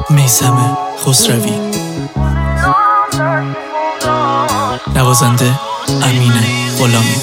میثم خسروی، نوازنده امین غلامی.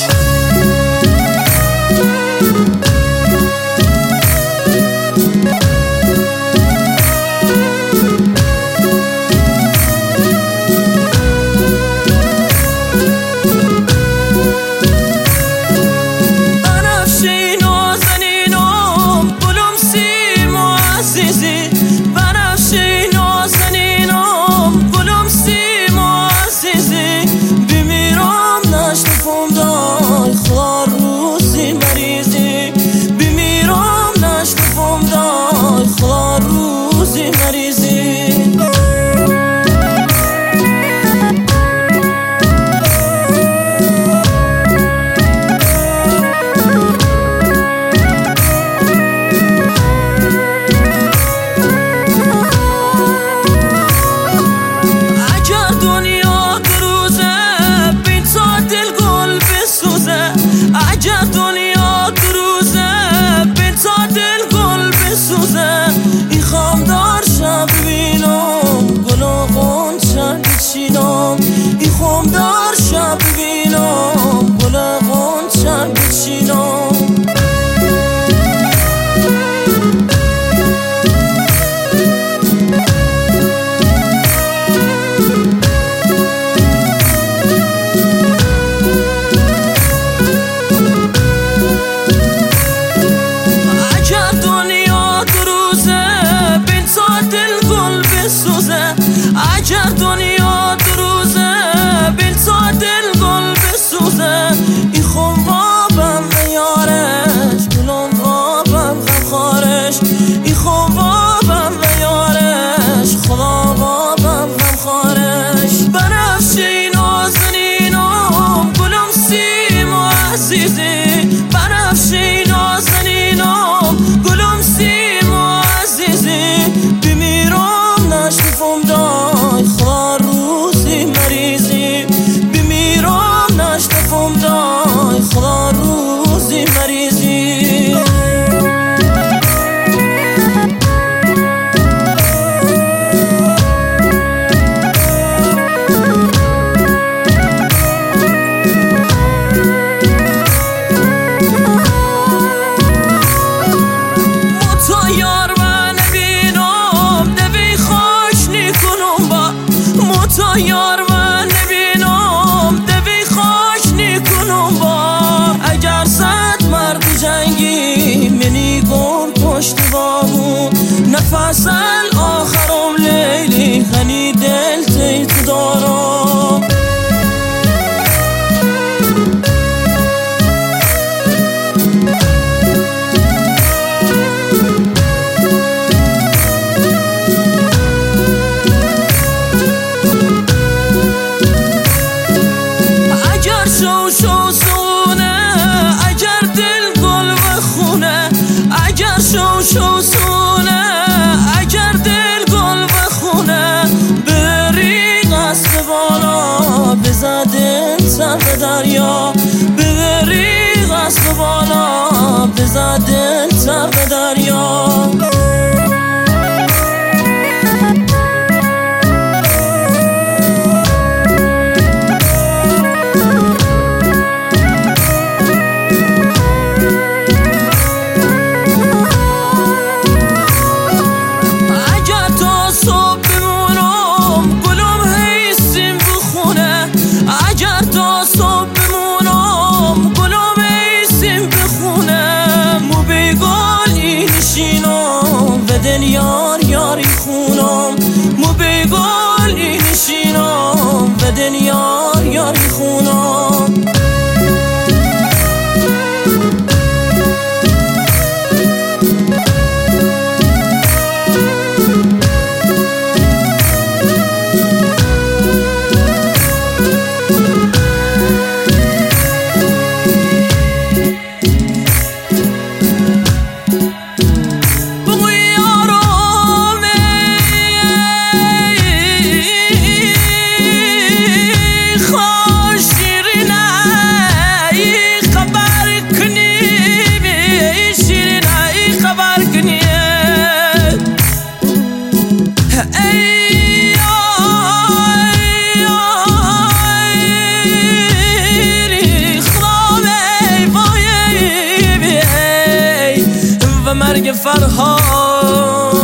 ای خمدار شب ببینم گل غنچه بچینم اگر دنیا دو روزه بین تا دل گل بسوزه اگر دنیا دو روزه بین تا دل گل بسوزه ای خون وابم نیارش گلم وابم غمخوارش ای خون وابم نیارش خدا وابم غمخوارش بنفشه نازنینم گلم سیم و عزیزی بنفشه نازنینم گلم سیم و عزیزی بمیرم نشنفم دای خدا روزی مریضی بمیرم نشنفم دای خدا روزی مریضی یار من نبینم دوی خوش نیکنم با اگر صد مرد جنگی منی گم پشت بامون نفس آخرم لیلی غنی دل تیت دارم شوسونه اگر دل گل بخونه بری قصد بالا بزدن سر دریا بری قصد بالا بزدن سر دریا یار یاری خونم مو بگل این نشینم بدن یار یاری خونم شیرین برگ فرهاد